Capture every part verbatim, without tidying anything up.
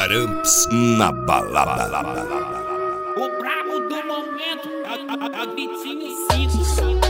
Taramps na balada. O brabo do momento é o Vitinho cinco.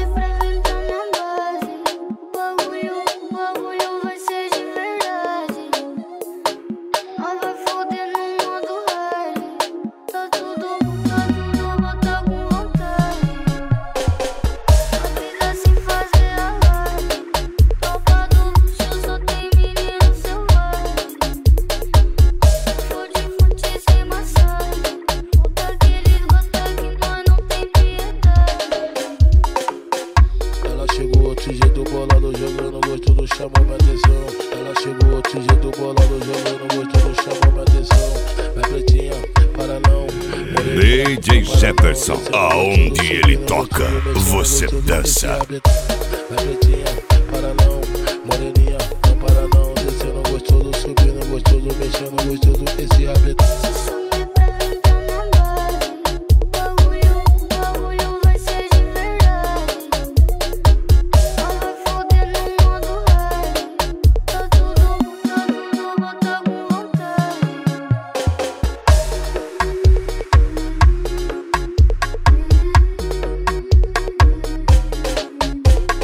Chegou outro jeito bolado, jogando gostoso, chamou minha atenção. Ela chegou outro jeito bolado, jogando gostoso, chamou minha atenção. Vai pretinha, para não. D J Jefferson, aonde ele toca, você dança. Vai pretinha, para não. Moreninha, não para não. Descendo gostoso, subindo gostoso, mexendo gostoso, esse rabetão.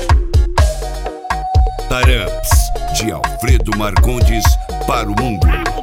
Taramps, de Alfredo Marcondes para o mundo.